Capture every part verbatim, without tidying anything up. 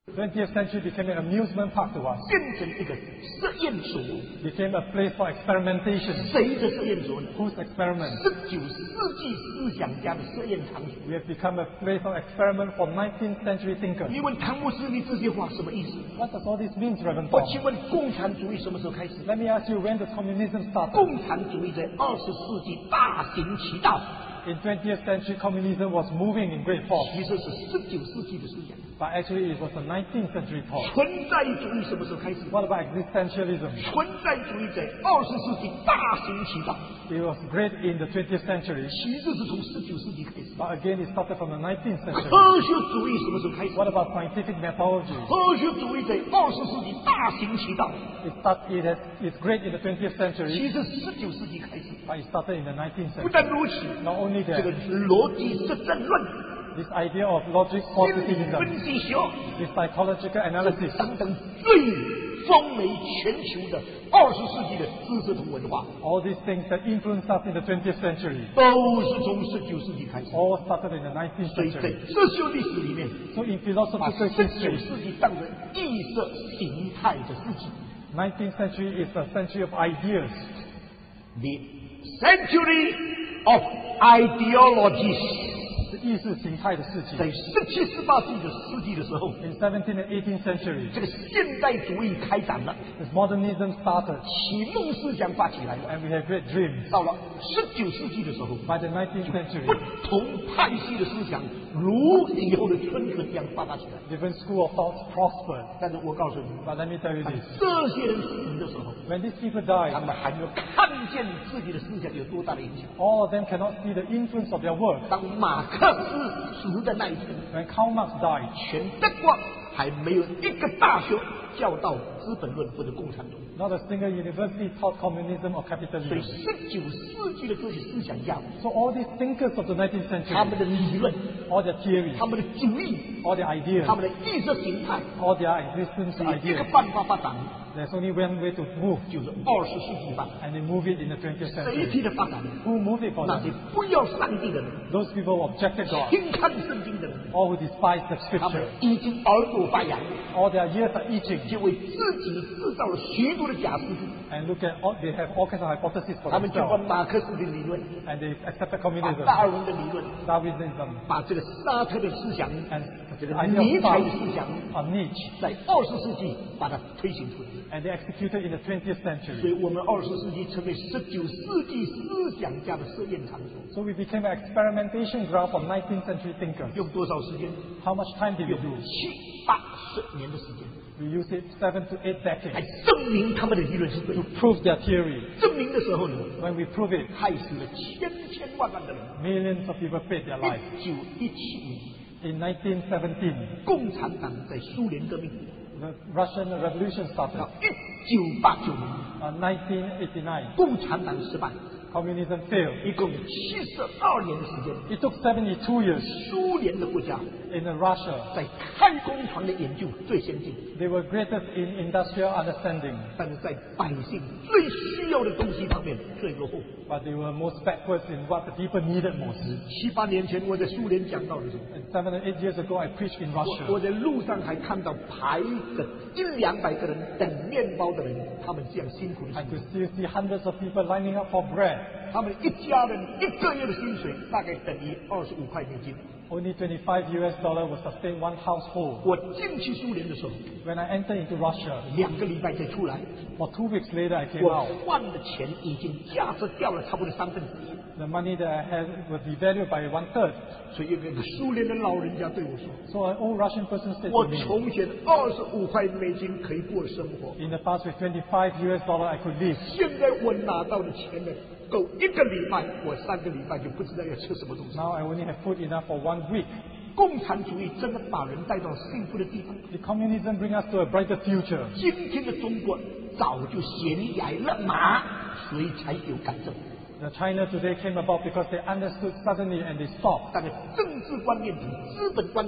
twentieth century became an amusement park to us. 变成一个实验所， Became a place for experimentation. 谁的实验所呢？ Whose experiment? 十九世纪思想家的实验场所。 We have become a place of experiment for nineteenth century thinkers. 你问唐牧师，你这些话什么意思？ What does all this mean, Reverend 我 Paul? 请问，共产主义什么时候开始？ Let me ask you, when does communism start? 共产主义在二十世纪大行其道， In twentieth century, communism was moving in great force. 其实是十九世纪的思想。 But actually, it was a nineteenth century thought. 存在主义什么时候开始？ What about existentialism? 存在主义在二十世纪大行其道， It was great in the twentieth century. 其实是从十九世纪开始。 But again, it started from the nineteenth century. 科学主义什么时候开始？ What about scientific methodology? 科学主义在二十世纪大行其道， It, start, it has, it's great in the twentieth century, 其实十九世纪开始。 but it started in the nineteenth 不 century. 但如此， Not only 这个 that, 逻辑实证论、 this idea of logic 心理 positivism, 分析学 this psychological analysis, 等等最风靡全球的二十世纪的知识同文化， all these things that influenced us in the twentieth century, 都是从十九世纪开始。 all started in the nineteenth 所以在 century. 哲学历史里面， So in 把 philosophical 十九 history, 世纪当成意识形态的世纪。 nineteenth century is a century of ideas. The century of ideologies， 是意识形态的世纪。 在十七、十八世纪的世纪的时候， In seventeenth and eighteenth century, 这个现代主义开展了， as modernism started, 启蒙思想发起来了。 and we have great dreams. 到了十九世纪的时候， By the nineteenth 不 century, 同派系的思想如以后的春笋一样发达起来。 different school of thoughts prospered. 但是我告诉你， But let me tell you 当 this: 这些人死的时候， when these people 他 died, 们还没有看见自己的思想有多大的影响。 all of them cannot see the influence of their work. 当马克思死的那一天， When Karl Marx died, 全德国还没有一个大学教导《资本论》或者共产主义。 not a single university taught communism or 所以 capitalism. 十九世纪的这些思想家， So all these thinkers of the nineteenth 他们 century, 的理论、 all their theories, 他们的主义、 all their ideas, 他们的意识形态， all their existence 只有一个 ideas, 办法发展， there's only one way to move, 就是二十世纪版。 and they move it in the twentieth 谁 century. 替他发展？ Who moved it for 那些 them? 不要上帝的人， Those people who objected God, 轻看圣经的人， all who despise the 他们 scripture, 已经耳朵发痒， all their ears are itching, 就为自己制造了许多的假事实。 and look at all, they have all kinds of hypotheses for 他们就把 themselves, 马克思的理论、 and they accepted 把 communism, 达尔文的理论、 Darwinism, 把这个沙特的思想、 and 这个 the idea 尼 of 采的 God 思想， on Nietzsche, 在二十世纪把它推行出来。 and they executed in the twentieth 所 century. 以我们二十世纪成为十九世纪思想家的实验场所。 So we became an experimentation ground for nineteenth century thinkers. 用多少时间？ How much time did we 用 do? 七八十年的时间， We used it seven to eight 来 decades 证明他们的理论是对 to 的。 prove their theory. 证明的时候呢， When we prove it, 害死了千千万万的人。 millions of people paid their lives. 一九一七年， In nineteen seventeen, 共产党在苏联革命， the Russian Revolution 到 started. 一九八九年， Uh, nineteen eighty-nine, 共产党失败， communism failed. 一共有七十二年的时间。 It took seventy-two years 苏联的国家 in Russia. 在太空船的研究最先进， They were greatest in industrial understanding, 但是在百姓最需要的东西方面最落后。 but they were most backwards in what the people needed most. 七八年前我在苏联讲到的时候， And seven or eight years ago, I preached in 我我 Russia. 在路上还看到排着一两百个人等面包的人，他们这样辛苦的 I 辛 could 苦。 still see hundreds of people lining up for bread. 他们一家人一个月的薪水大概等于二十五块美金。 Only twenty-five U S dollar would sustain one household. 我进去苏联的时候， When I entered into Russia, 两个礼拜才出来， for two weeks later I came 我 out. 换的钱已经价值掉了差不多三分之一。 The money that I had was devalued by one third. 所以有个苏联的老人家对我说 So an old Russian person said：“ 我 to me, 从前二十五块美金可以过生活， in the past with twenty-five U S dollar I could live. 现在我拿到的钱呢，够一个礼拜，我三个礼拜就不知道要吃什么东西。 Now I only have food enough for one week. 共产主义真的把人带到幸福的地方。 The communism bring us to a brighter future. 今天的中国早就悬崖勒马，所以才有改正。 The China today came about because they understood suddenly and they stopped. 但是政治观念比资本观念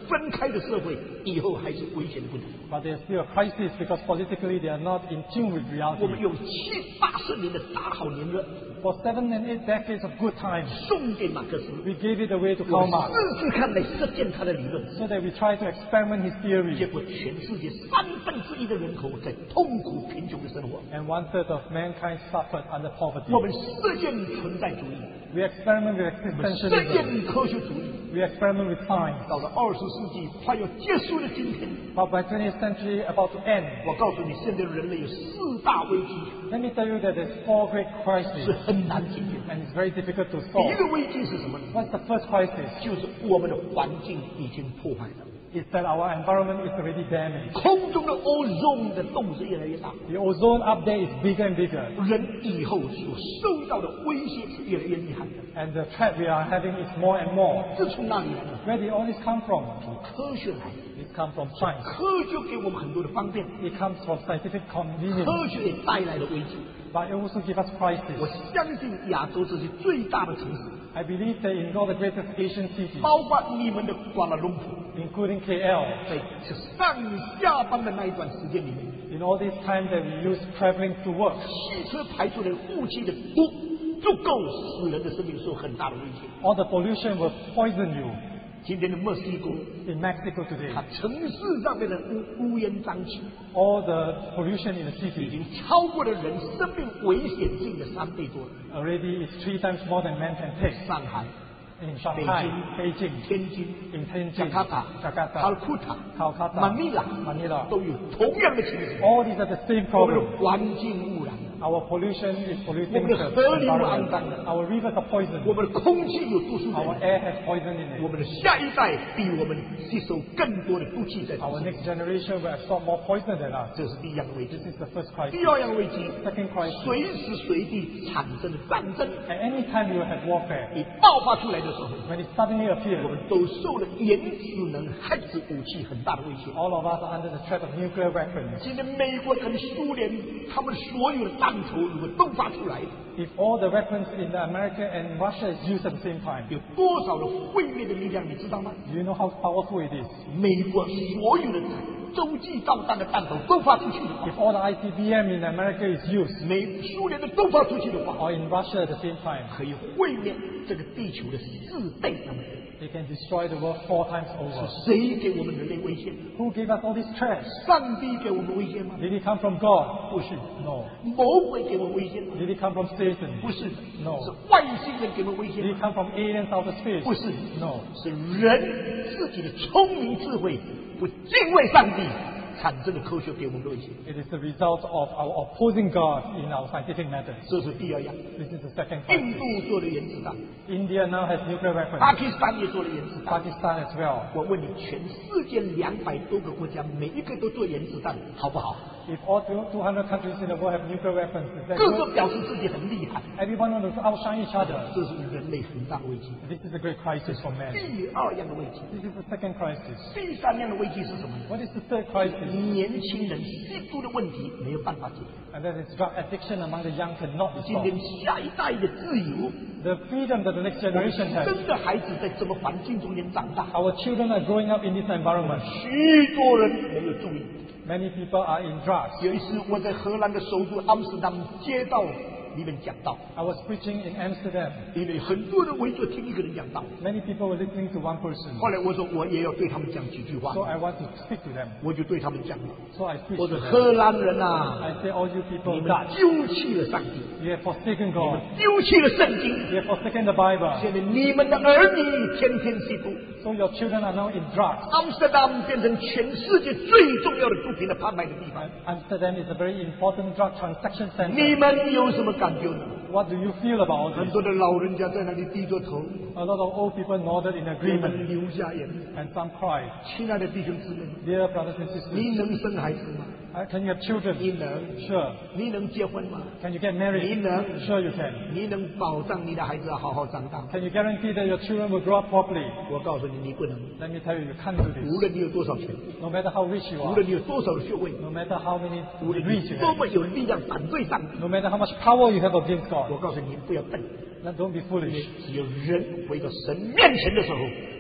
分开的社会，以后还是危险的不得。 But there's still a crisis because politically they are not in tune with 我们 reality. 用七八十年的大好年月 For seven and eight decades of good times, 送给马克思， we gave it away to 我 Karl 们 Marx 试试看来实践他的理论， so that we try to experiment his 结 theory. 果全世界三分之一的人口在痛苦贫穷的生活。 And one third of mankind suffered under poverty. 我们实践存在主义， We experiment with 我们实 existentialism. 践科学主义。 We experiment with science. 到了二十世纪快要结束的今天， But by twentieth century about to end, 我告诉你，现在人类有四大危机 let me tell you that there's four great 是 crises 很难解决。 and it's very difficult to 第一 solve. 个危机是什么呢？ What's the first crisis? 就是我们的环境已经破坏了， It's that our environment is already damaged. 空中的 ozone 的洞是越来越大， The ozone up there is bigger and bigger. 人以后所受到的威胁是越来越厉害的。 And the threat we are having is more and more. 这从哪里来呢？ Where did all this come from? 从科学来的。 It comes from science. 科学给我们很多的方便， It comes from scientific convenience. 科学也带来了危机。 But it also gives us 我 crisis. 相信亚洲这些最大的城市， I believe that in all the greatest Asian cities, 包括你们的瓜拉隆普， including K L, 在上下班的那一段时间里面， in all this time that we use traveling to work, 汽车排出来的雾气的毒，足够使人的生命受很大的威胁。 all the pollution will poison you. 今天的墨西哥， In Mexico today, 它城市上面的乌乌烟瘴气， all the pollution in the 已 city 经超过了人生命危险性的三倍多了。 already is three times more than man can take. 上海、 In 北 Shanghai, 京、 Beijing, 天津、 in Tianjin, 雅加达、 Jakarta, 卡尔库塔、 Calcutta, 马尼拉 Manila, 都有同样的情形。 all these are the same 我们的 problem. 环境污染， Our pollution is polluting 我们的 the 河流 environment. 肮脏了， Our rivers are 我 poisoned. 们的空气有毒素在里 Our 面， air has poison in 我 it. 们的下一代比我们吸收更多的毒气在 Our 身上。 next generation will absorb more poison than us. 这是第一样的危机 This。is the first crisis. 第二样危机， Second crisis, 随时随地产生的战争， at any time we will have warfare. 一爆发出来的时候， When it suddenly 我 appears, 们都受了原子能核子武器很大的威胁。 all of us are under the threat of nuclear weapons. 今天美国跟苏联，他们所有的弹头如果迸发出来， If all the weapons in America and Russia is used at the same time, 有多少的毁灭的力量，你知道吗？ do you know how powerful it is? 美国所有的洲际导弹的弹头都发出去的话， If all the I C B M in America is used, 美苏联的都发出去的话， or in Russia at the same time, 可以毁灭这个地球的四倍那么多。 they can destroy the world four times over. 谁给我们人类威胁？ Who gave us all these threats? 上帝给我们威胁吗？ Did it come from God? 不是。 No. 魔鬼给我们威胁吗？ Did it come from Satan? 不是的。 No. 是外星人给我们威胁 Did 吗 it？come from aliens out of space? 不是。 No. 是人自己的聪明智慧不敬畏上帝产生的科学给我们的威胁。 It is the result of our opposing God in our scientific methods. 这是第二样。 This is the second 印 crisis. 度做的原子弹， India now has nuclear 巴 weapons. 基斯坦也做了原子弹。 Pakistan as well. 我问你，全世界两百多个国家，每一个都做原子弹，好不好？ If all two hundred countries in the world have nuclear weapons, is that 各个 good? 表示自己很厉害， Everyone wants to outshine each other. 这是人类很大的危机。 This is a great crisis for man. 第二样的危机， This is the second crisis. 第三样的危机是什么呢？ What is the third crisis? 年轻人吸毒的问题没有办法解决。 And that is drug addiction among the young cannot be 今天 solved. 下一代的自由， The freedom that the next generation has. 真的孩子在这么环境中间长大， Our children are growing up in this environment. 许多人没有注意。 Many people are in drugs. 有一次我在荷兰的首都阿姆斯特丹街道里面讲道， I was preaching in Amsterdam. 因为很多人围着听一个人讲道。 Many people were listening to one person. 后来我说我也要对他们讲几句话 So，I want to speak to them. 我就对他们讲了， So I preached 我 to 说 them. 荷兰人啊， I say, all you 你 people 们 Dutch, 丢弃了上帝， you have forsaken 你们 God. 丢弃了圣经， You have forsaken the Bible. 现在你们的儿女天天吸毒。 So your children are now in drugs. 阿姆斯特丹变成全世界最重要的毒品的贩卖的地方， Amsterdam is a very important drug transaction 你 center. 们有什么感觉呢？ What do you feel about all 很 this? 多的老人家在那里低着头， A lot of old people nodded in 有 agreement 人流下眼泪。 and some cried. 亲爱的弟兄姊妹， Dear brothers and sisters, 你能生孩子吗？ uh, can you have children? 你能。 Sure. 你能结婚吗？ Can you get 你 married? 能。 Sure you can. 你能保障你的孩子要好好长大吗？ Can you guarantee that your children will grow up properly? 我告诉你，你不能。 Let me tell you, you can't do 无 this. 论你有多少钱， No matter how rich you 无 are, 论你有多少的学位， no matter how many 无论 degrees 你 you 多 have, 么有力量反对上帝， no matter how much power you have against 我 God, 告诉你，不要笨。 then don't be foolish. 只有人回到神面前的时候，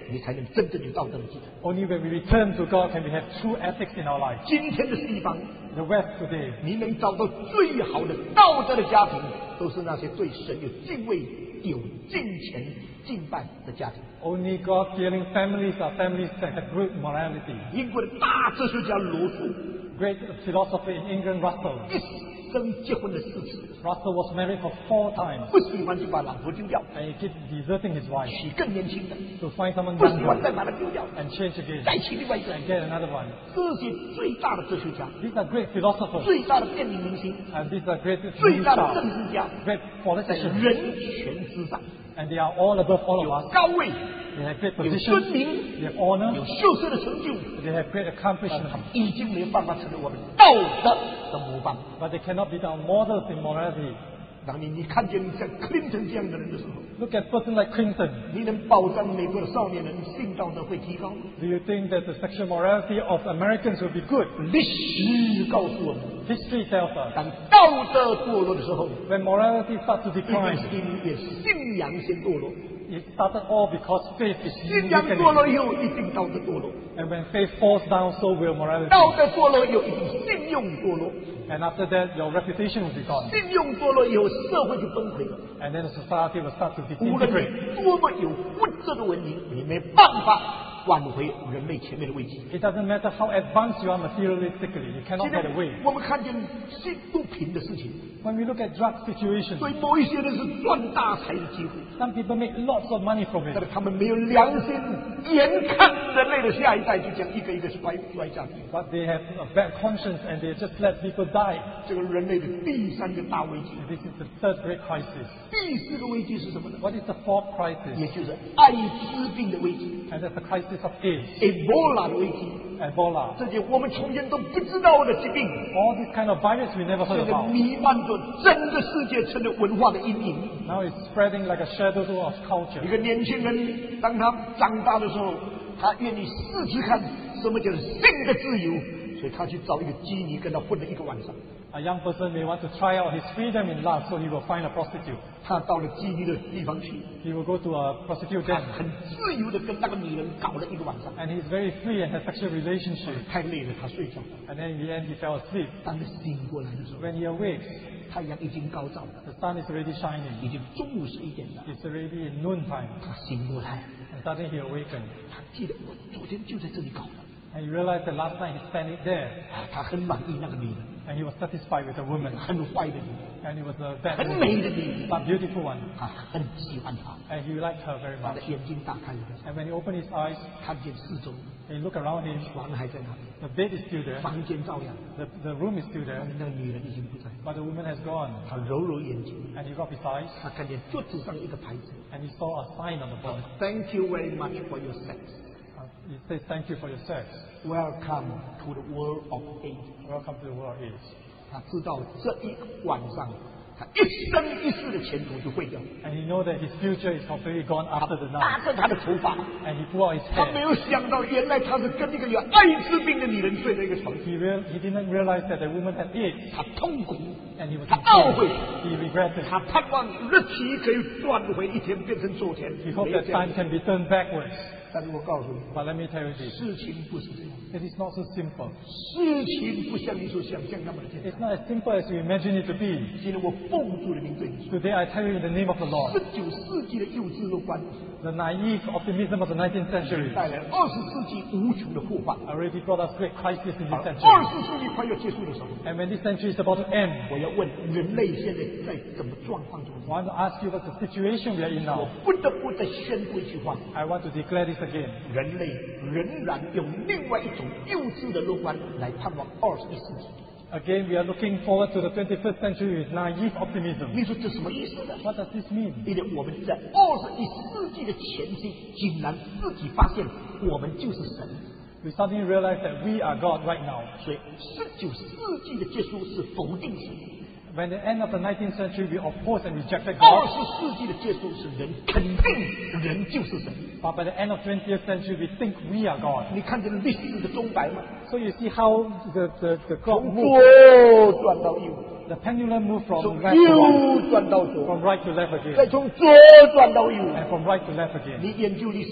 你才能真正有道德的基础。 Only when we return to God can we have true ethics in our life. 今天的西方， The West today, 你能找到最好的道德的家庭，都是那些对神有敬畏、有敬虔、敬拜的家庭。 only God-fearing families are families that have great morality. 英国的大哲学家罗素， Great philosopher in England, Russell. 一生结婚了四次， Russell was married for four times 不喜欢就把老婆丢掉， and he kept deserting his wife 娶更年轻的， to find someone 不喜欢 younger 再把她丢掉， and change again 再娶另外一个。 and get another one. 这些最大的哲学家， These are great philosophers 最大的电影明星， and these are great 最 movie 大的 stars, 政治家， great 在 politicians, 人权之上 and they are all above all 有 of us. 高位， They have great 有 positions, 尊名， they have honor, 有秀色的成就， they have great accomplishments, 已经没有办法成为我们道德的模范。 but they cannot be our models in morality. 当你你看见像克林顿这样的人的时候， Look at a person like Clinton. 你能保障美国的少年人性道德会提高吗？ Do you think that the sexual morality of Americans will be good? 历史告诉我们， History tells us 当道德堕落的时候， when morality starts to 一定 decline, 是因为信仰先堕落， it started all because faith is 信仰堕落 weakening. 以后，一定道德堕落； And when faith falls down, so will morality. 道德堕落以后，一定信用堕落； And after that, your reputation will be gone. 信用堕落以后，社会就崩溃了。 And then the society will start to 无论 disintegrate. 你多么有物质的文明，你没办法挽回人类前面的危机。 It doesn't matter how advanced you are materialistically, you 现 cannot 在 get away. 我们看见性毒品的事情， When we look at drug situations, 对某一些人是赚大财的机会， some people make lots of money from 但 it. 是他们没有良心，眼看人类的下一代就将一个一个摔摔下去。 But they have a bad conscience and they just let people die. 这个人类的第三个大危机， And this is the third great crisis. 第四个危机是什么呢？ What is the fourth 也 crisis? 就是艾滋病的危机 And that's the crisis of AIDS, ，Ebola 的危机， Ebola. 这些我们从前都不知道的疾病， All these kind of virus we never heard 现在 about. 弥漫着整个世界，成了文化的阴影。 Now it's spreading like a shadow of 一 culture. 个年轻人，当他长大的时候，他愿意试试看什么叫做性的自由，所以他去找一个基尼跟他混了一个晚上。 A young person may want to try out his freedom in love, so he will find a prostitute. 他到了基尼的地方去， He will go to a prostitute 他 den, 很自由的跟那个女人搞了一个晚上。 and he's very free and has sexual relationship. 太累了，他睡觉。 And then in the end, he fell asleep. 当他醒过来的时候， When he awakes, 太阳已经高照了， the sun is already 已 shining. 经中午十一点了。 It's already in noontime. 他醒过来， And suddenly he awakened. 他记得我昨天就在这里搞的。 And he realized that last night he spent it there. 啊，他很满意那个女人， And he was satisfied with the woman. 很坏的女人， And it was a bad 很美 woman, 的女人， but beautiful one. 他很喜欢她。 And he liked her very 他 much. 的眼睛打开了， And when he opened his eyes, 看见四周， he looked around him. 床还在那里， The bed is still there. 房间照样， The, the room is still 但 there. 是那个女人已经不在。 But the woman has gone. 他揉揉眼睛， And he rubbed his eyes. 他看见桌子上有一个牌子 And he saw a sign on the board. ，Thank you very much for your sex. Uh, it says, "Thank you for your sex. Welcome to the world of AIDS." Welcome to the world of AIDS." 他知道这一晚上，他一生一世的前途就毁掉。 And he know that his future is completely gone 他 after the 搭 night. 着他的头发， And he pulled out his 他没 hair. 有想到，原来他是跟一个有艾滋病的女人睡在一个床上。 He, real, he didn't realize that the woman had AIDS. 他痛苦， And he was 他 in 懊悔， pain. He regretted. 他盼望日期可以转回一天，变成昨天。 He hoped 没有 that 这样 time can be turned backwards. 但是我告诉你， But let me tell you this. 事情不是这样， It is not so simple. 事情不像你所想象那么的简单。 It's not as simple as you imagine it to be. 今天我奉主的名对你说， Today I tell you in the name of the 十 Lord, 九世纪的幼稚乐观 the naive optimism of the nineteenth century 带来二十世纪无穷的祸患。 already brought us great crisis in 而 this 二 century. 十世纪快要结束的时候， And when this century is about to end, 我要问人类现在在什么状况中？ I want to ask you what's the situation we are in 我 now. 不得不再宣布一句话： I want to declare this again. 人类仍然用另外一种幼稚的乐观来盼望二十一世纪。 Again, we are looking forward to the twenty-first century with naive optimism. 你说这什么意思呢？ What does this mean? 因为我们在二十一世纪的前期，竟然自己发现我们就是神， We suddenly realize that we are God right now. 所以十九世纪的结束是否定神。 When the end of the nineteenth century, we oppose and rejected 二 God. 十世纪的结束是人肯定人就是神。 But by the end of twentieth century, we think we are God. 你看见历史的钟摆吗？ So you see how the, the, the clock 从 moves. 左转到右， The pendulum moves 从 from left to right, 右转到左， from right to left 再 again, 从左转到右。 and from right to left again. 你研究历史，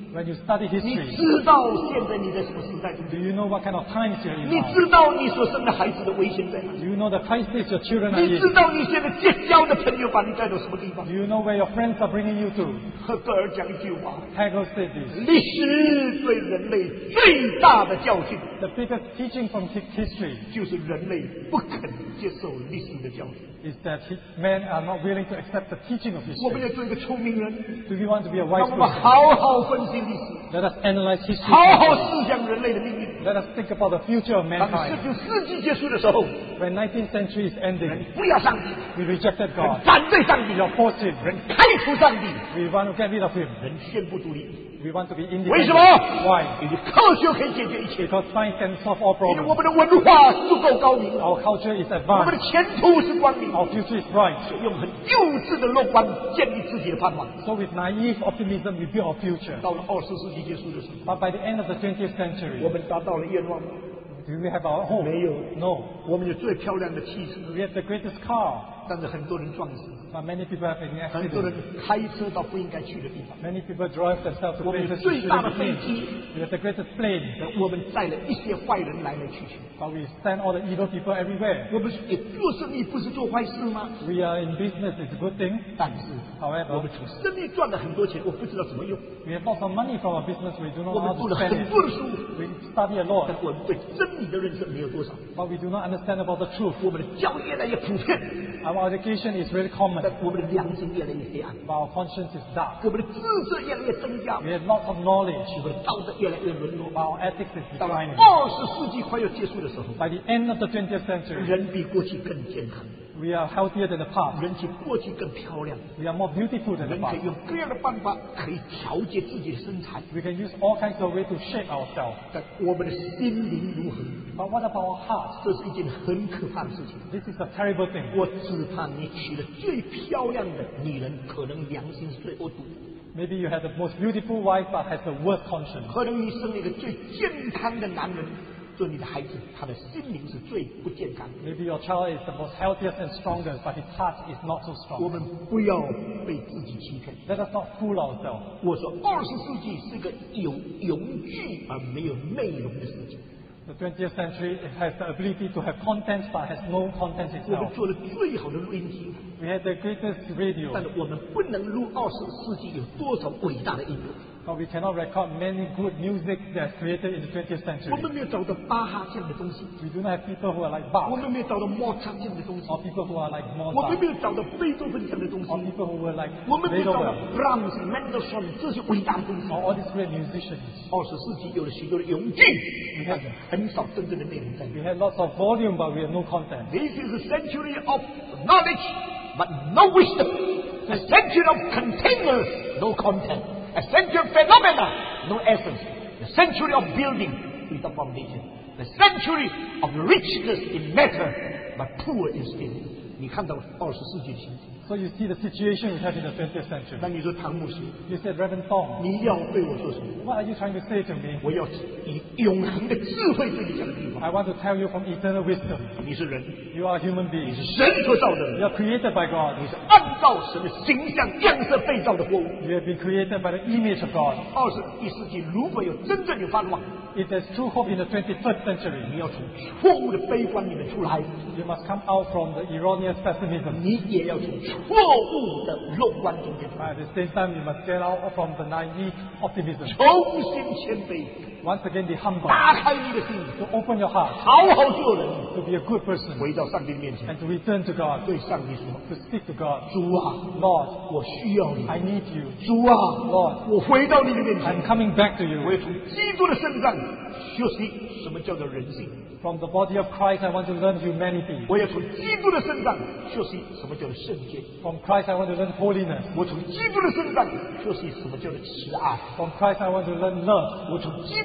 When you study 你 history, 知道现在你在什么时代中？ do you know what kind of times you're in 你 now? 知道你所生的孩子的危险在哪里？ Do you know the crisis your children are 你知 in? 道你现在结交的朋友把你带到什么地方 Do？you know where your friends are bringing you to? 赫格尔讲一句话： Hegel said this. 历史对人类最大的教训， The biggest teaching from hi- history 就是人类不肯接受历史的教训。 is that hi- men are not willing to accept the teaching of 我们 history. 要做一个聪明人， Do you want to be a wise 让我们 person? 好好分析历史， Let us analyze history. 好好 carefully. 思想人类的命运。 Let us think about the future of 当十 mankind. 九世纪结束的时候， When nineteenth century is ending, 不要上帝， we rejected 人 God. 反对上帝， We oppose Him. 人开除上帝， We want to get rid of Him. 人宣布独立。 We want to be 为 independent. 什么？ Why? 因为科学可以解决一切， Because science can solve all 因为我 problems. 们的文化足够高明， Our culture is 我们的 advanced. 前途是光明。 Our future is bright. 用很幼稚的乐观建立自己的盼望。 So with naive optimism, we build our future. 到了二十世纪结束的时候， But by the end of the twentieth century, 我们达到了愿望吗？ do we have our home? 没有。 No. 我们有最漂亮的汽车， We have the greatest car, 但是很多人撞死， but many people have been in 很多人 accidents. 开车到不应该去的地方。 Many people drive themselves to 我们有 places 最 they 大的 shouldn't 飞 be. 机， We have the greatest plane, 我们载了一些坏人来来去去。 but we send all the evil people everywhere. 我们也做生意不是做坏事吗？ We are in business, it's a good thing. 但是我 However, 们从生意赚了很多钱，我不知道怎么用。 we have lots of money from our business, we do not 我 know 们 how 读 to 了 spend 很 it. 多的书， We study a lot, 但我们对真理的认识没有多少。 but we do not understand about the truth. 我们的教育越来越普遍， Our education is really common, 但我们的良心越来越黑暗， but our conscience is dark. 我们的知识越来越增加， We have lots of knowledge, 我们的道德越来越沦落。 but our ethics is 到了 declining. 二十世纪快要结束的时候， By the end of the twentieth century, 人比过去更健康， we are healthier than the past. 人比过去更漂亮， We are more beautiful than the 人可以 past. 用各样的办法可以调节自己的身材， We can use all kinds of ways to shape ourselves. 但我们的心灵如何？ But what about our heart? 这是一件很可怕的事情。 This is a terrible thing. 我只怕你娶了最漂亮的女人，可能良心是最恶毒； Maybe you have the most beautiful wife but has the worst conscience. 可能你生了一个最健康的男人，做你的孩子，他的心灵是最不健康的。 Maybe your child is the most healthiest and strongest, but his heart is not so 我 strong. 们不要被自己欺骗。 Let us not fool ourselves. 我说，二十世纪是个有用具而没有内容的世界。 The twentieth century it has the ability to have content but has no content 我们 itself. 做了最好的录音机， We had the greatest radio, 但是我们不能录二十世纪有多少伟大的音乐。 but we cannot record many good music that's created in the twentieth 我 century. 们没有找到巴哈这样的东西， We do not have people who are like 我 Bach 们没有找到莫扎这样的东西， or people who are like 我们 Mozart 没有找到贝多芬这样的东西， or people who were like 我们没有找到 Beethoven 布朗斯、Mendelssohn 这些伟大的东西。 or all these great musicians. 二十世纪有了许多的用具，但是很少真正的内容在里面。 We had lots of volume but we have no content. This is a century of knowledge, but no wisdom. A century of containers, no content. A century of phenomena, no essence. A century of building without foundation. A century of richness in matter, but poor in spirit. 你看到二十世纪的情景。 So you see the situation we have in the twentieth century. 那你说唐牧师， You said, Reverend Tong, 你要对我说什么？ what are you trying to say to me? 我要以永恒的智慧对你讲地方。 I want to tell you from eternal wisdom. 你是人， You are a human 你 being. 是神所造的 You 人， are created by God. 你是按照神的形象样式被造的活物。 You have been created by the image of God. 二十一世纪如果有真正有盼望， If there's true hope in the twenty-first century, 你要从错误的悲观里面出来， you must come out from the erroneous pessimism. 你也要从错误的乐观中间出来， At the same time, you must get out from the naive optimism. 重新谦卑， Once again, be humble. 打开你的心， To open your heart. 好好做人， To be a good person. 回到上帝的面前， And to return to God. 对上帝说 To speak to God. 主啊， Lord, 我需要你。 I need you. 主啊， Lord, 我回到你的面 I'm 前， coming back to 我 you. 要从基督的身上学习什么叫做人性， From the body of Christ, I want to learn humanity. 我要从基督的身上学习什么叫做圣洁， From Christ, I want to learn holiness. 我从基督的身上学习什么叫做慈爱， From Christ, I want to learn love. 我从基督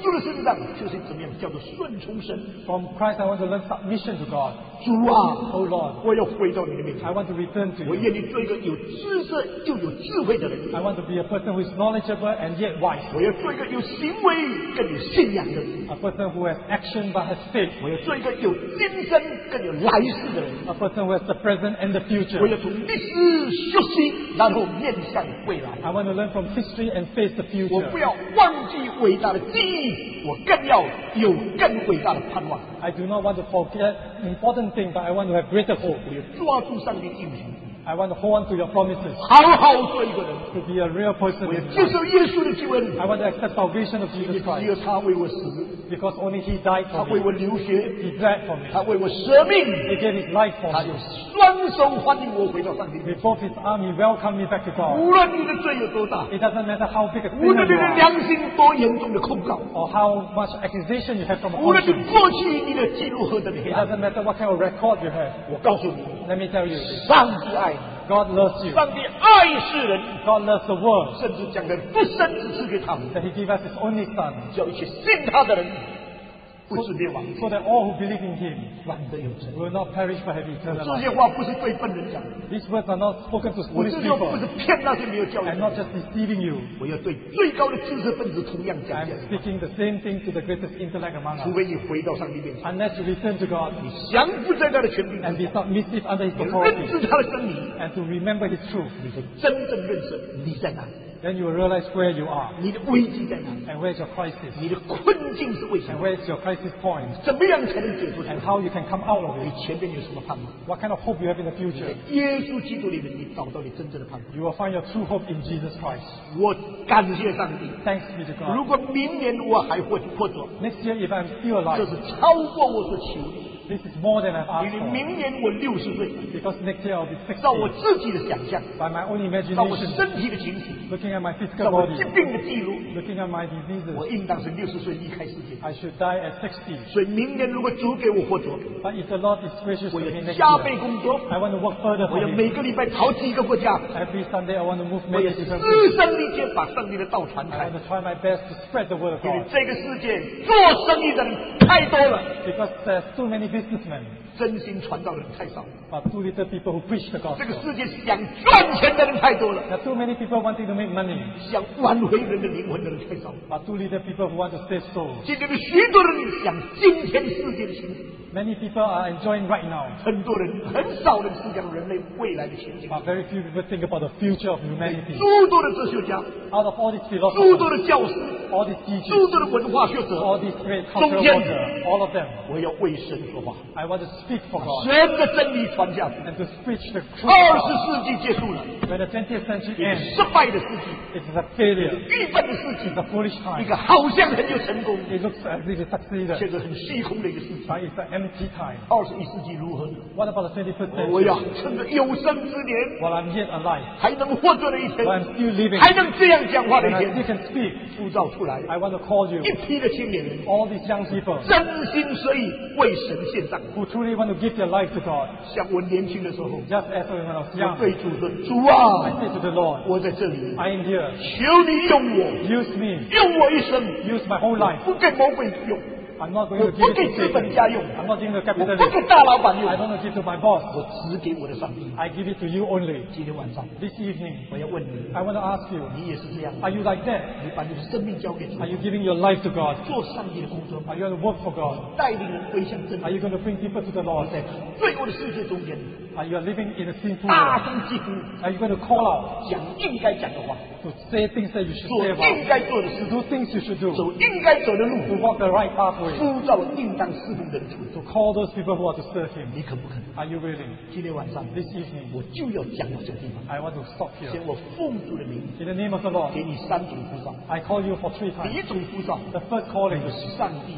稣的身上学习怎么样叫做顺从神。 From Christ, I want to learn submission to God. 主啊， Oh Lord, 我要回到你的面前 I，want to return to 我 you. 愿你做一个有知识又有智慧的人。 I want to be a person who is knowledgeable and yet wise. 我要做一个有行为更有信仰的人。 A person who has action but has faith. 我要做一个有今生更有来世的人。 A person who has the present and the 我 future. 要从历史学习，然后面向未来。 I want to learn from history and face the 我 future. 不要忘记伟大的记忆，我更要有更伟大的盼望。 I do not want to forget important things, but I want to have greater hope. 我要抓住上帝的应许， I want to hold on to your promises, 好好做一个人。 to be a real person. 我要 in 接 life. 受耶稣的救恩， I want to accept salvation of 因为 Jesus 只 Christ 有他为我死， because only He died 他 for 为 me. 我流血， He died for me. 他为我舍命， He gave His life for 他 me. 就双手欢迎我回到上帝面 With 前。 both His arm, He welcomed me back to God. 无论你的罪有多大， It doesn't matter how big a 无 sinner 论你 you 的 are, 良心多严重的控告， or how much accusation you have from a 无论你 conscience. 过去你的记录何等的黑 It 暗， doesn't matter what kind of record you have. 我告诉你， Let me tell you, 上帝爱你， God loves you. 上帝爱世人， God loves the world. 甚至将他独生子赐给他们， That He gave us His only Son, 叫一切信他的人不是灭亡， so that all who believe in Him 反得有生。 will not perish but have eternal 这 life. 些话不是对笨人讲的， These words are not spoken to 我 foolish 这些话不 people. 是骗那些没有教育 I'm 的 not 人， just deceiving you. 我要对最高的知识分子同样讲 I'm 讲。 speaking the same thing to the greatest intellect among 除 us. 非你回到上帝面前， Unless you return to God 你降服在他的权柄之 and be 下， submissive under His 你认 authority 知他的真理， and to remember His truth, 你才真正认识你在哪里， then you will realize where you are 你的危机在哪里， and where is your crisis 你的困境是为什 and 么， where is your crisis point 怎么样才能解除它 and？how you can come out of 你 it. 前面有什么盼望？ What kind of hope you have in the 在 future? 耶稣基督里面，你找到你真正的盼望。 You will find your true hope in Jesus Christ. 我感谢上帝。 Thanks be to 如 God. 果明年我还活活着， Next year, if I'm still 这 alive, 是超过我所求的。 this is more than I've 因 asked 为 for. 明年我六十岁， Because next year I'll be 照我 sixty. 自己的想象， By my own 照我 imagination, 身体的情形， looking at my 照 physical 我 body, 疾病的记录， looking at my diseases, 我应当是六十岁离开世界。 I should die at sixty. 所以明年如果主给我活着， But if the Lord is gracious to 我要 me next 加倍 year, 工作， I want to work further 我 for 要 Him. 每个礼拜跑几个国家， Every Sunday, I want to move 我要 many 嘶 different places. 声力竭把上帝的道传 I 开 want。to try my best to spread the word of 因为 God. 这个世界做生意的人太多了， Because there's too many businessmen, 真心传道的人太少。 but too little people who preach the 这个 gospel. 世界想赚钱的人太多了， There are too many people wanting to make money, 想挽回人的灵魂的人太少。 but too little people who want to save souls. 今天的许多人想今天世界的情形， Many people are enjoying right now, 很多人很少人思想人类未来的前景。 but very few people think about the future of humanity. 诸多的哲学家， Out of all these 诸 philosophers, 多的教师， all these 诸 teachers, 多的文化学者， all these great 中 cultural 间 workers, all of them, 我要为神说话， I want to speak for God 神的真理传下去。 and to preach the truth 二 of 十 God. 世纪结束了， When the twentieth century 一个 ends, 失败的世纪， it is a failure, 愚笨的世纪 it's，a foolish 一 time. 个好像很有成功， It looks as if it succeeded, 现在很虚空的一个世纪。 but it's an empty time. 二十一世纪如何呢？ What about the twenty-first 我要 century? 趁着有生之年， While I'm yet alive, 还能活着的一天， while I'm still living, 还能这样讲话的 when 一 I still 天， can speak, 呼召出来 I want to call you, 一批的青年人， all these young people 真心实意为神献上。 who truly want to give their life to God. 像我年轻的时候， Just as when I was 我 young, 对主说：“主啊， I said to the Lord, 我在这里， I am here. 求你用我， Use me. 用我一生， Use my whole life. 不给魔鬼用， I'm not going 我 to 不 give it 给 to 资本 Satan. 家用， I'm not giving to 我不 capitalists. 给大老板用 I，don't want to give to my boss. 我只给我的上帝。 I give it to you only. 今天晚上， This evening, 我要问你， I want to ask you, 你也是这样吗？ are you like that? 你把你的生命交给主 Are，you giving your life to God? 做上帝的工作， Are you going to work for God? 带领人归向真 Are 理。 you going to bring people to the Lord? 在罪恶的世界中间， Are you living in a sinful 大 world? 声疾呼， Are you going to call out 讲应该讲的话， to say things that you should 做 say 应 about? 该做的事 To，do things you should do? 走应该走的 To 路， walk the right pathway? 呼召应当侍奉的人。 To call those people who are to serve Him? 你肯不肯？ Are you willing? 今天晚上， This evening, 我就要讲到这个地方。 I want to stop 先 here. 我奉主的名， In the name of the Lord, 给你三种呼召。 I call you for three 第 times. 一种呼召， The first calling, 就是上帝啊，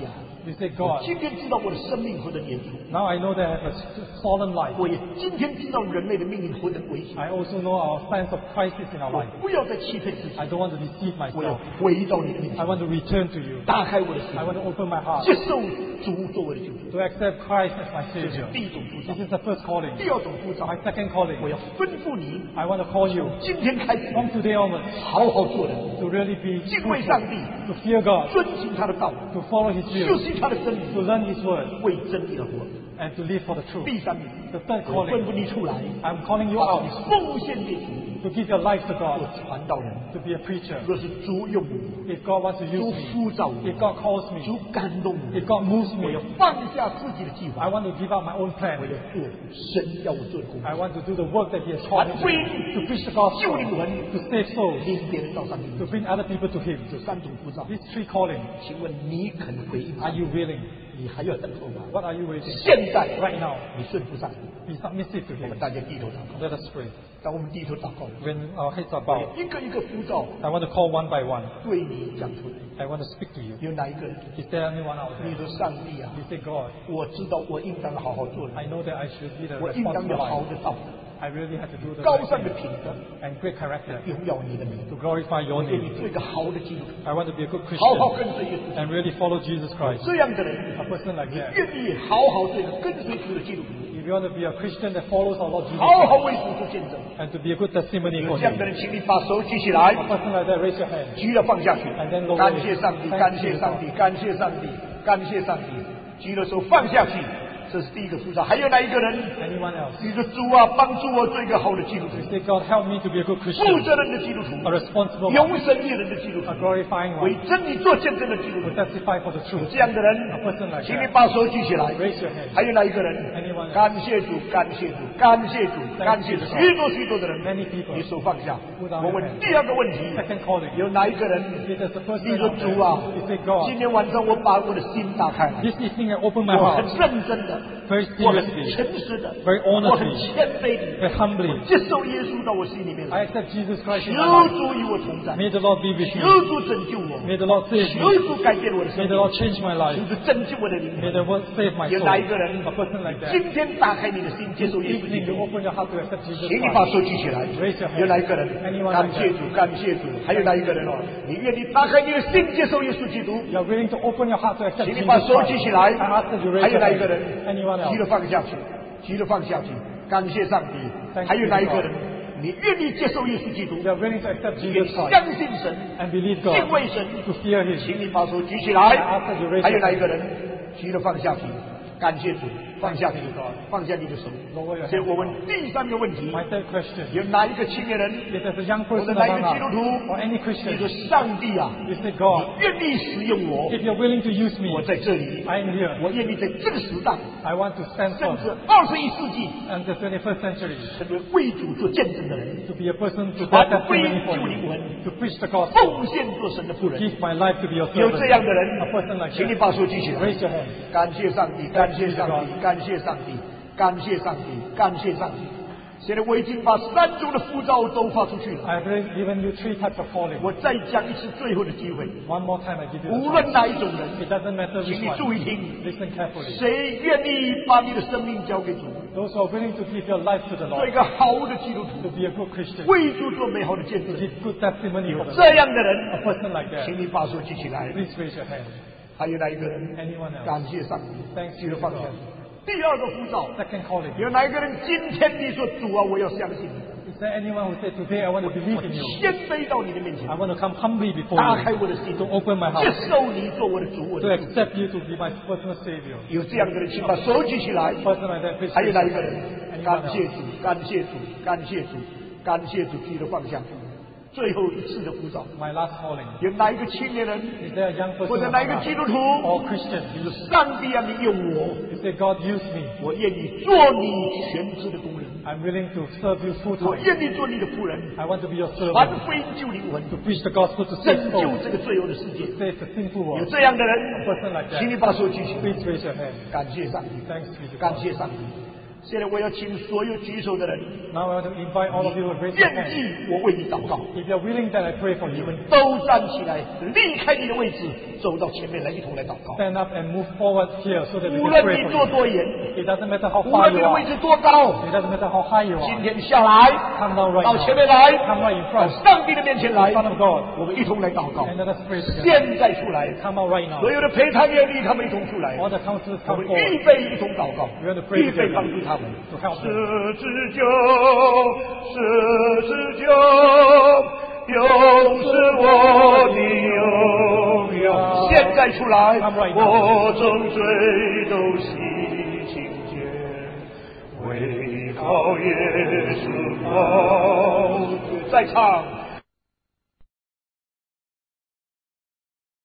You say, 我 God, 今天知道我的生命何等严重， now I know that I have a fallen life. 我也今天知道人类的命运何等危险。 I also know our sense of crisis in our 我 life. 不要再欺骗自己， I don't want to deceive 我要 myself. 回到你的面 I 前， want to return to you. 打开我的心 I，want to open my heart 接受主作为的救主。 to accept Christ as my 这是 Savior. 第一种呼召 This。is the first calling. 第二种呼召， My second calling, 我要吩咐你， I want to call you 今天开始 from today onwards 好好做人， to really be 敬畏上帝， to fear God, 遵行他的道， to follow His 学 will, 习他的真理， to learn His word, 为真理而活。 and to live for the truth. 第三点， The third 我吩 calling, 咐你出来， I'm calling you 把你 out 奉献给主， to give your life to 做 God, 传道人。 to be a preacher. 若是主用我， If God wants to 主 use me, 呼召我， if God calls 主 me, 感动我， if God moves 我要 me, 放下自己的计 I 划， want to give up my own 我 plan. 要做神要我做的工 I 作， want to do the work that He has called me to, 传福音 to preach the 救 gospel, 灵魂， to save souls, 领别人到上帝面 to 前。 bring other people to Him. 这三种呼召， These three callings, 请问你肯回应 are 吗？ you willing? 你还要等候吗？ What are you waiting? 现在 Right now, 你顺服上帝。 be submissive to 我 Him. 们大家低头祷告。 Let us pray. 当我们低头祷告， When our heads are 我 bowed, 一个一个呼召 I want to call one by one. 对你讲出来。 I want to speak to you. 有哪一个人？ Is there anyone out 你 there? 说上帝啊， You say, God, 我知道我应当好好做人， I know that I should be the 我应当 responsible 有好 life. 的道德， I really have to do the 高 right 尚的 thing 品德， and great character 荣耀你的名。 to glorify 我 your 愿你 name. 做一个好的基督徒， I want to be a good 好好 Christian 跟随耶稣。 and really follow Jesus Christ. 这样的人， A person like 你 that. 愿意好好做一个跟随主的基督徒， If you want to be a Christian that follows our Lord Jesus 好好 Christ 为主做见证。 and to be a good testimony 有 for 这样 Him. 的人，请你把手举起来， A person like that, raise your hand. 举了放下去 And then lower。 感谢上帝， Thank 感谢 you, 上帝，感谢上帝，感谢上帝。举了手放下去，这是第一个呼召。还有哪一个人？ Anyone else? 你说主啊，帮助我做一个好的基督徒， You say, God, help me to be a good 负 Christian, 责任的基督徒， a responsible one, 永生悦人的基督徒 a，glorifying 为 one, 真理做见证的基督 who 徒。 testify for the 有 truth. 这样的 A 人， person like 请你 that. 把手举起来。 Raise your hand. 还有哪一个人 Anyone？else？ 感谢主，感谢主，感谢主，感谢主！许多许多的人， Many people。 你手放下。 Put down 我 your 问 hand。 第二个问题， Second calling. 有哪一个人？ If there's a person 你说 out 主啊 there, you say, God, 今天晚上我把我的心打开了， this evening I open my 我很 heart 认真的， very 我很 seriously, 诚实的， very 我很 honestly, 谦卑的， very humbly. 我接受耶稣到我心里面 I 来。 accept Jesus Christ 求 in my life. 主与我同在， May the Lord be with 求 me. 主拯救我， May the Lord save 求 me. 主改变我的生 May the 命， Lord change my 求 life. 主拯救我的灵 May 魂。 the Lord save my 有 soul. 哪一个人 A person like that. 今天打开你的心，接受耶稣基 Evening, you 督？ open your heart to accept Jesus 请你把 Christ. 手举起来。 Raise your hand. 有哪一个人？ Anyone 感 like 谢 that? 主，感谢主。还有哪一个人？你愿意打开你的心，接受耶稣基督？ You are willing to open your heart to accept 请你 Jesus 把手举 Christ. 起来。 I ask that you 还 raise 有 your 哪一个人 hand.？Anyone 举了 else? 放下去，举了放下去。感谢上帝。 Thank 还有 you, 哪一个 God. 人？你愿意接受耶稣基督？ You are willing to accept 愿 Jesus 意 Christ 相信神， and believe 敬 God, 畏神， to fear Him. 请你把手举起来。 I ask that you raise 还有 your 哪一个 hand. 人？举了放下去，感谢主，放下你 Thank you, God. 放下你的手。 Lower your 所以 hand. 我问第三个问题： My third question. 有哪一个青年人， If there's a young 或 person 者哪一 among 个基督 us, 徒， or any 你 Christian, 说上帝啊， you say, 你 God, 愿意使用我， if you're willing to use me, 我在这里， I am here. 我愿意在这个时代， I want to stand 甚 firm 至二十一世纪， and the twenty-first century 成为为主做见证的人， to be a person to 传 bear 福音 testimony for 救灵 you, 魂， to preach the gospel, 奉献做神的仆人。 give my life to be your 有 servant. 这样的 A 人， person like 请你 that. 把手举起来。 Raise your hand. 感谢上帝，感谢上帝，感谢上帝，感谢上帝，感谢上帝。现在我已经把三种的呼召都发出去了。 I have already given you three types of calling. 我再讲一次最后的机会， One more time, I give you 无 the 论 chance. 哪一种人， It doesn't matter 请 which 你注意 one. 听， Listen carefully. 谁愿意把你的生命交给主， Those who are willing to give your life to the 做一 Lord, 个好的基督 to 徒， be a good Christian, 为主做美好的见 to 证， give good testimony 有 for the 这 Lord. 样的 A 人， person like that. 请你把手举起来。 Please raise your hand. 还有哪一个人？ Anyone else? 感谢上帝， Thanks 举 be 了 to 放下 God. 第二个呼召， Second calling. 有哪一个人今天你说主啊，我要相信你， Is there anyone who said, today I want to 我 believe in you? 谦卑到你的面前 I，want to come humbly before 打开 you, 我的心， to open my 接 heart, 受你做我的主，我 to 的主。 accept you to be my personal Savior. 有这样的人，请把手举起来。 Person like that, please 还有 raise 哪 your 一个人？ hand. 感 Anyone 谢 else? 主，感谢主，感谢主，感谢主，举了放下。最后一次的呼召， My last calling. 有哪一个青年人， Is there a young 或 person 者哪一 among 个基 us, 督徒， or Christian? 你说上帝啊，你用我， You say, God, use me. 我愿意做你全职的工人， I'm willing to serve you full 我 time. 愿意做你的仆人， I want to be your 传 servant, 福音救灵魂， to preach the gospel, to 拯 save 救 souls, 这个罪恶的世界。 to save the sinful 有 world. 这样的 A 人， person like 请你 that, 把手举起来， please raise your hand. 感谢上帝， Thanks be to 感 God. 谢上帝。 现在我要请所有举手的人， Now I want to invite all of you to raise your 愿 hand. 意我为你祷告， If you're willing, then I pray for 你 you. 们都站起来，离开你的位置，走到前面来，一同来祷告。 Stand up and move forward here so that we 无 can 论 pray 你 for 坐 you. 多远， It doesn't matter how 无 far 论你 you 的 are. 位置多高， It doesn't matter how high you 今 are. 天下来， Come down right 到 now. 前面来， Come right in 到 front. 上帝的面前来， In front of God. 我们一同来祷告。 And let us pray together. 现在出来， Come out right now. 所有的陪谈员，你他们一同出来， All the counselors 我 come 们 forward. 预备一同祷告， We want to pray 预备 together 帮助他们。 to help 十 them. 字救，十字救，又是我的荣耀。现在出来， Come right now. 我众罪都洗清洁，唯靠耶稣宝。再唱。